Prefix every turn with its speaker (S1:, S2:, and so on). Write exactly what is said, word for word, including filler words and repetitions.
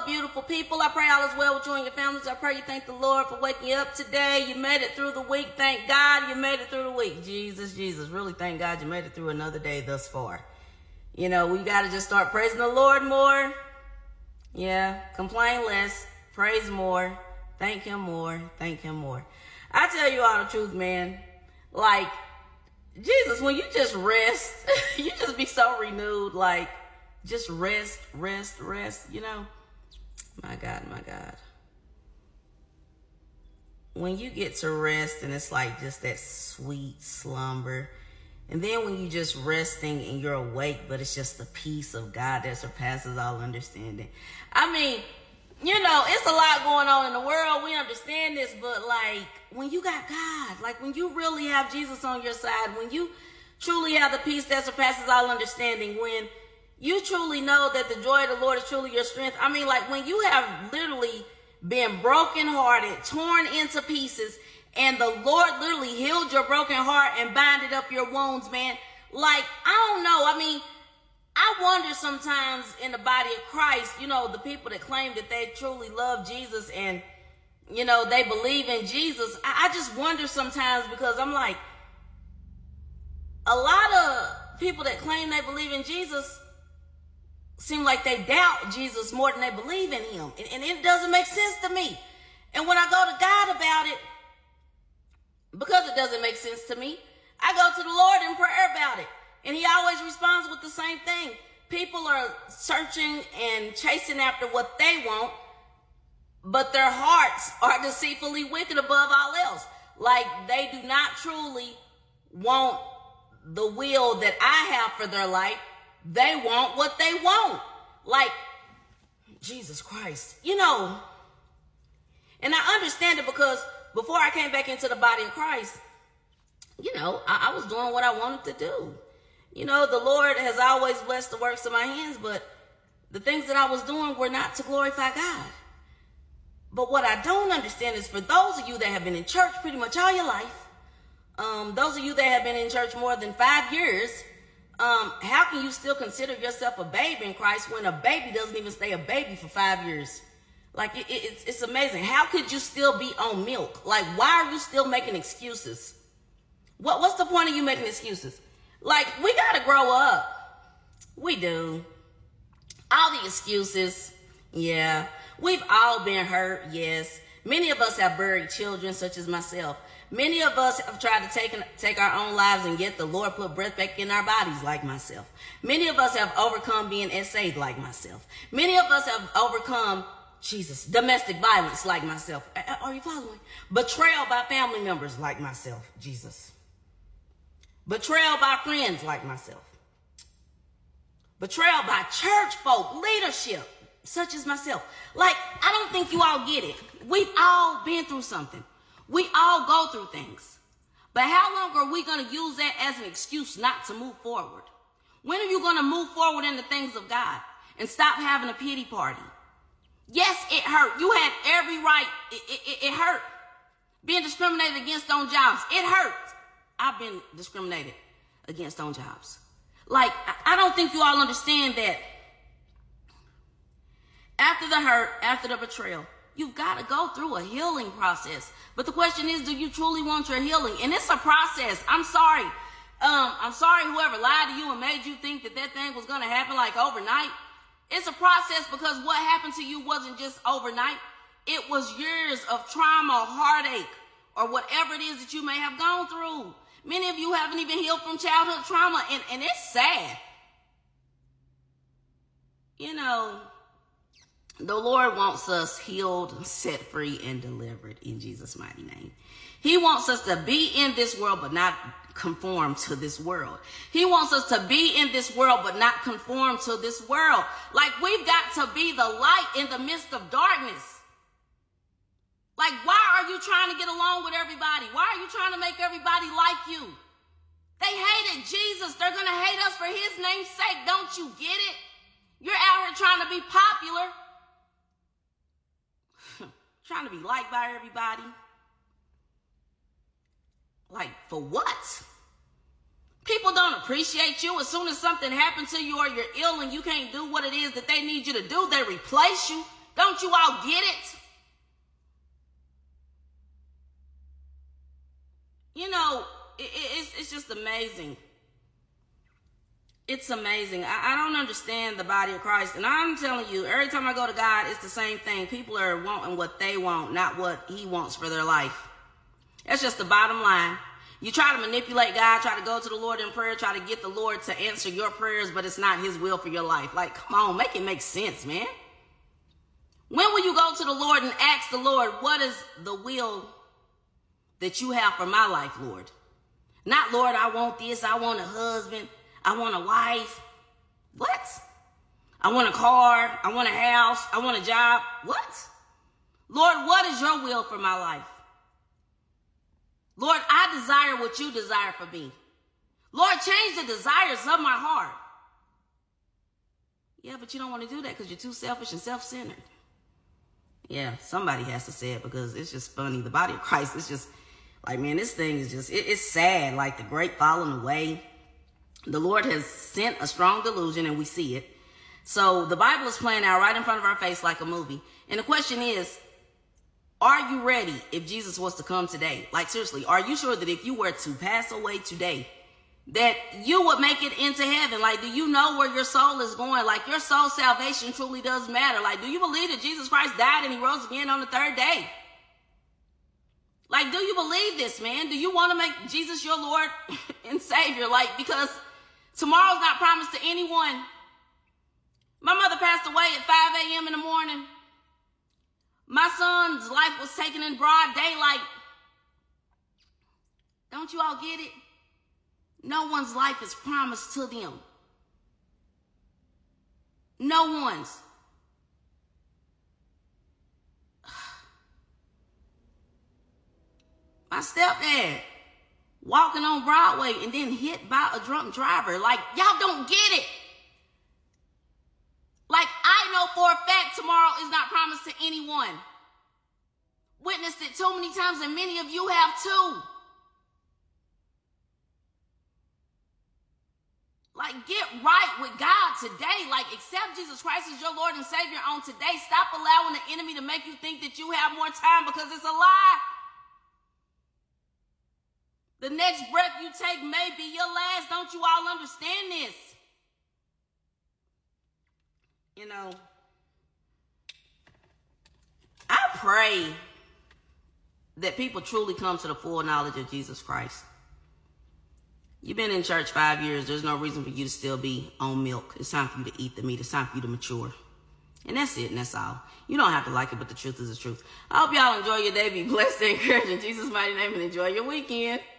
S1: up, beautiful people? I pray all is well with you and your families. I pray you thank the Lord for waking you up today. You made it through the week. Thank God you made it through the week. Jesus, Jesus, really thank God you made it through another day thus far. You know, we got to just start praising the Lord more. Yeah, complain less, praise more, thank him more, thank him more. I tell you all the truth, man. Like, Jesus, when you just rest, you just be so renewed. Like, just rest, rest, rest, you know. My God, my God. When you get to rest and it's like just that sweet slumber. And then when you just resting and you're awake, but it's just the peace of God that surpasses all understanding. I mean, you know, it's a lot going on in the world. We understand this, but like when you got God, like when you really have Jesus on your side, when you truly have the peace that surpasses all understanding, when you truly know that the joy of the Lord is truly your strength. I mean, like when you have literally been brokenhearted, torn into pieces, and the Lord literally healed your broken heart and binded up your wounds, man. Like, I don't know. I mean, I wonder sometimes in the body of Christ, you know, the people that claim that they truly love Jesus and, you know, they believe in Jesus. I, I just wonder sometimes because I'm like, a lot of people that claim they believe in Jesus seem like they doubt Jesus more than they believe in him. And, and it doesn't make sense to me. And when I go to God about it, because it doesn't make sense to me, I go to the Lord in prayer about it. And he always responds with the same thing. People are searching and chasing after what they want, but their hearts are deceitfully wicked above all else. Like they do not truly want the will that I have for their life. They want what they want. Like, Jesus Christ, you know. And I understand it because before I came back into the body of Christ, you know, I, I was doing what I wanted to do. You know, the Lord has always blessed the works of my hands, but the things that I was doing were not to glorify God. But what I don't understand is for those of you that have been in church pretty much all your life, um, those of you that have been in church more than five years, um, how can you still consider yourself a baby in Christ when a baby doesn't even stay a baby for five years? Like, it, it, it's, it's amazing. How could you still be on milk? Like, why are you still making excuses? What What's the point of you making excuses? Like, we got to grow up. We do. All the excuses, yeah. We've all been hurt, yes. Many of us have buried children, such as myself. Many of us have tried to take, take our own lives, and yet the Lord put breath back in our bodies, like myself. Many of us have overcome being essayed, like myself. Many of us have overcome Jesus, domestic violence like myself. Are you following? Betrayal by family members like myself, Jesus. Betrayal by friends like myself. Betrayal by church folk, leadership, such as myself. Like, I don't think you all get it. We've all been through something. We all go through things. But how long are we going to use that as an excuse not to move forward? When are you going to move forward in the things of God and stop having a pity party? Yes, it hurt. You had every right. It, it, it hurt. Being discriminated against on jobs. It hurt. I've been discriminated against on jobs. Like, I don't think you all understand that after the hurt, after the betrayal, you've got to go through a healing process. But the question is, do you truly want your healing? And it's a process. I'm sorry. Um, I'm sorry whoever lied to you and made you think that that thing was going to happen like overnight. It's a process because what happened to you wasn't just overnight. It was years of trauma, heartache, or whatever it is that you may have gone through. Many of you haven't even healed from childhood trauma, and, and it's sad. You know, the Lord wants us healed, set free, and delivered in Jesus' mighty name. He wants us to be in this world, but not conform to this world. He wants us to be in this world, but not conform to this world. Like, we've got to be the light in the midst of darkness. Like, why are you trying to get along with everybody? Why are you trying to make everybody like you? They hated Jesus. They're going to hate us for his name's sake. Don't you get it? You're out here trying to be popular. Trying to be liked by everybody. Like, for what? People don't appreciate you. As soon as something happens to you or you're ill and you can't do what it is that they need you to do, they replace you. Don't you all get it? You know, it, it, it's, it's just amazing. It's amazing. I, I don't understand the body of Christ. And I'm telling you, every time I go to God, it's the same thing. People are wanting what they want, not what he wants for their life. That's just the bottom line. You try to manipulate God, try to go to the Lord in prayer, try to get the Lord to answer your prayers, but it's not his will for your life. Like, come on, make it make sense, man. When will you go to the Lord and ask the Lord, what is the will that you have for my life, Lord? Not, Lord, I want this, I want a husband, I want a wife. What? I want a car, I want a house, I want a job. What? Lord, what is your will for my life? Lord, I desire what you desire for me. Lord, change the desires of my heart. Yeah, but you don't want to do that because you're too selfish and self-centered. Yeah, somebody has to say it because it's just funny. The body of Christ is just like, man, this thing is just, it, it's sad. Like the great falling away. The Lord has sent a strong delusion and we see it. So the Bible is playing out right in front of our face like a movie. And the question is, are you ready if Jesus was to come today? Like, seriously, are you sure that if you were to pass away today, that you would make it into heaven? Like, do you know where your soul is going? Like, your soul salvation truly does matter. Like, do you believe that Jesus Christ died and he rose again on the third day? Like, do you believe this, man? Do you want to make Jesus your Lord and Savior? Like, because tomorrow's not promised to anyone. My mother passed away at five a.m. in the morning. My son's life was taken in broad daylight. Don't you all get it? No one's life is promised to them. No one's. My stepdad walking on Broadway and then hit by a drunk driver. Like, y'all don't get it. Like, I know for a fact tomorrow is not promised to anyone. Witnessed it too many times, and many of you have too. Like, get right with God today. Like, accept Jesus Christ as your Lord and Savior on today. Stop allowing the enemy to make you think that you have more time, because it's a lie. The next breath you take may be your last. Don't you all understand this? You know, I pray that people truly come to the full knowledge of Jesus Christ. You've been in church five years. There's no reason for you to still be on milk. It's time for you to eat the meat. It's time for you to mature. And that's it, and that's all. You don't have to like it, but the truth is the truth. I hope y'all enjoy your day. Be blessed and encouraged in Jesus' mighty name, and enjoy your weekend.